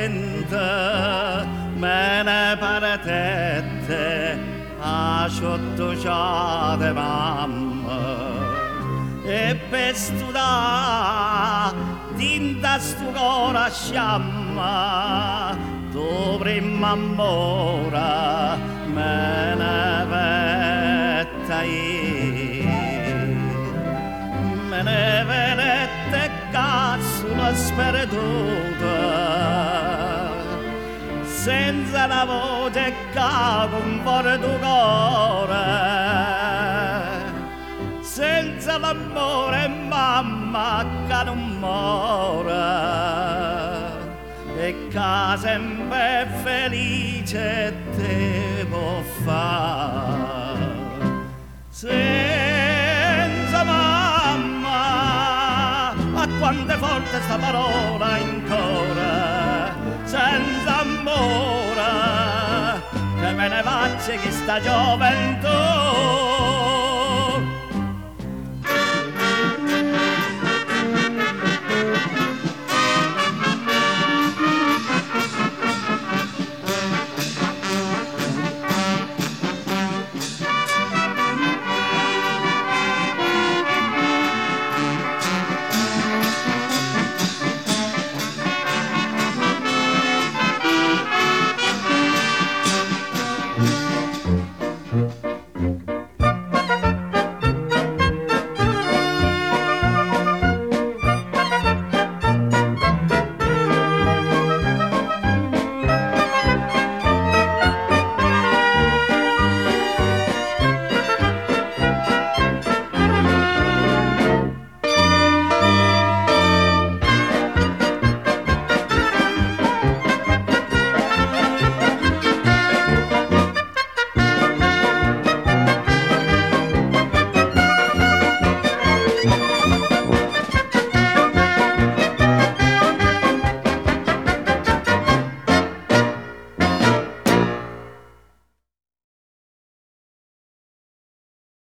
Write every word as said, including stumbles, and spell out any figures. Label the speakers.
Speaker 1: innocente me ne partette a sotto ciò de mamma e per studiare tinta stu cora sciamma tu prima amore me ne vettai me ne vedette cazzo una sperduta senza la voce che conforta il cuore senza l'amore mamma che non muore e che sempre felice te può fare senza mamma a quante forte sta parola ancora senza amore che me ne faccia che sta gioventù